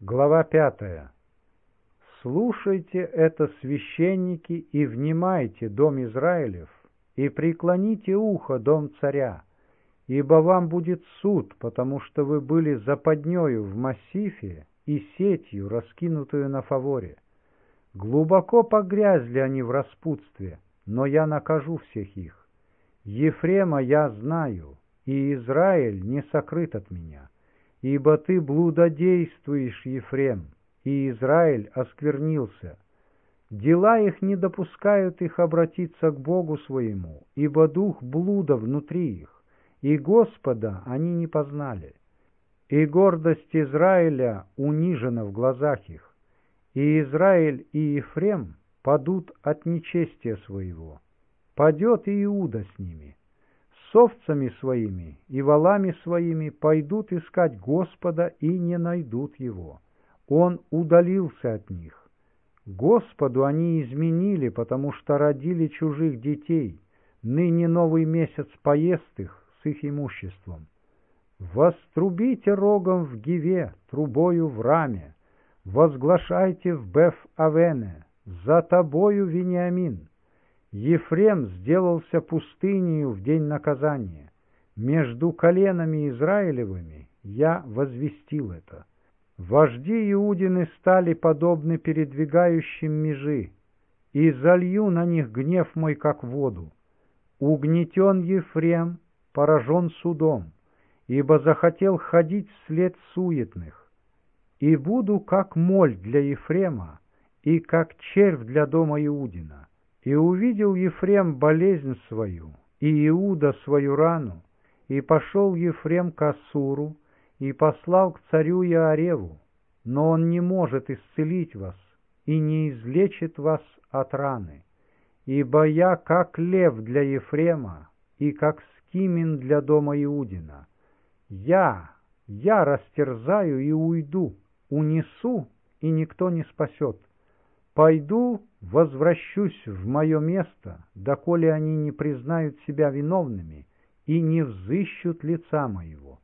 Глава 5. «Слушайте это, священники, и внимайте, дом Израилев, и преклоните ухо, дом царя, ибо вам будет суд, потому что вы были западнёю в Массифе и сетью, раскинутую на фаворе. Глубоко погрязли они в распутстве, но я накажу всех их. Ефрема я знаю, и Израиль не сокрыт от меня. Ибо ты блудодействуешь, Ефрем, и Израиль осквернился. Дела их не допускают их обратиться к Богу своему, ибо дух блуда внутри их, и Господа они не познали. И гордость Израиля унижена в глазах их, и Израиль и Ефрем падут от нечестия своего. Падет и Иуда с ними. С овцами своими и волами своими пойдут искать Господа и не найдут Его. Он удалился от них. Господу они изменили, потому что родили чужих детей. Ныне новый месяц поест их с их имуществом. Вострубите рогом в Гиве, трубою в Раме. Возглашайте в Беф-Авене: за тобою, Вениамин. Ефрем сделался пустынею в день наказания. Между коленами Израилевыми я возвестил это. Вожди Иудины стали подобны передвигающим межи, и залью на них гнев мой, как воду. Угнетен Ефрем, поражен судом, ибо захотел ходить вслед суетных. И буду как моль для Ефрема, и как червь для дома Иудина. И увидел Ефрем болезнь свою, и Иуда свою рану, и пошел Ефрем к Ассуру, и послал к царю Иареву, но он не может исцелить вас, и не излечит вас от раны. Ибо я как лев для Ефрема, и как скимин для дома Иудина. Я растерзаю и уйду, унесу, и никто не спасет. Пойду, возвращусь в мое место, доколе они не признают себя виновными и не взыщут лица моего.